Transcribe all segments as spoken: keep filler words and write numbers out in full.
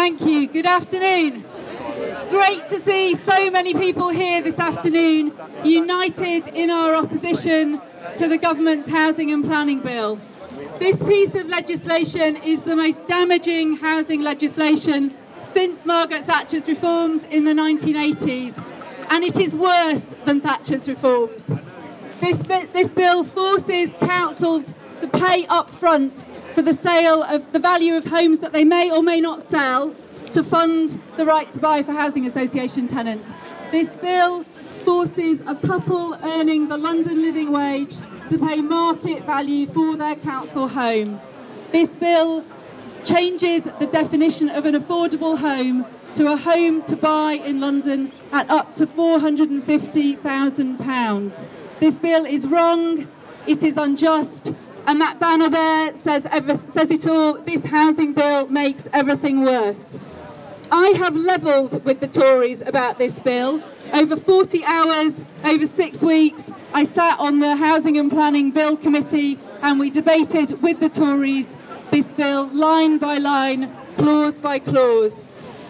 Thank you. Good afternoon. Great to see so many people here this afternoon, united in our opposition to the government's housing and planning bill. This piece of legislation is the most damaging housing legislation since Margaret Thatcher's reforms in the nineteen eighties, and it is worse than Thatcher's reforms. This, this bill forces councils to pay up front for the sale of the value of homes that they may or may not sell to fund the right to buy for housing association tenants. This bill forces a couple earning the London living wage to pay market value for their council home. This bill changes the definition of an affordable home to a home to buy in London at up to four hundred fifty thousand pounds. This bill is wrong, it is unjust, and that banner there says, every, says it all. This housing bill makes everything worse. I have levelled with the Tories about this bill. Over forty hours, over six weeks, I sat on the Housing and Planning Bill Committee and we debated with the Tories this bill line by line, clause by clause.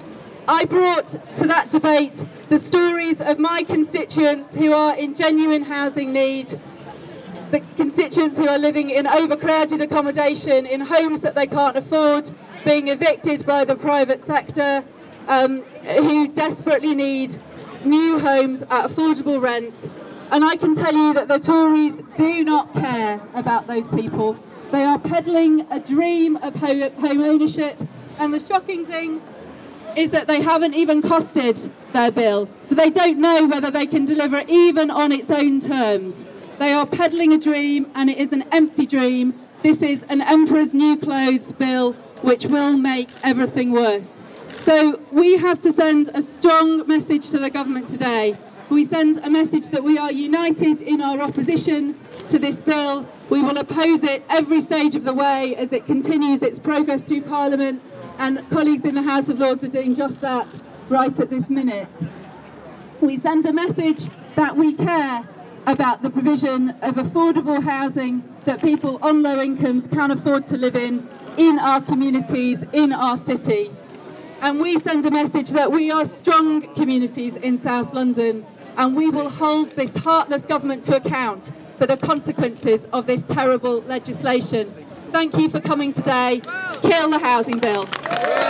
I brought to that debate the stories of my constituents who are in genuine housing need, the constituents who are living in overcrowded accommodation, in homes that they can't afford, being evicted by the private sector, um, who desperately need new homes at affordable rents. And I can tell you that the Tories do not care about those people. They are peddling a dream of ho- home ownership, and the shocking thing is that they haven't even costed their bill, so they don't know whether they can deliver even on its own terms. They are peddling a dream, and it is an empty dream. This is an Emperor's New Clothes bill, which will make everything worse. So we have to send a strong message to the government today. We send a message that we are united in our opposition to this bill. We will oppose it every stage of the way as it continues its progress through Parliament, and colleagues in the House of Lords are doing just that right at this minute. We send a message that we care about the provision of affordable housing that people on low incomes can afford to live in, in our communities, in our city. And we send a message that we are strong communities in South London, and we will hold this heartless government to account for the consequences of this terrible legislation. Thank you for coming today. Kill the housing bill.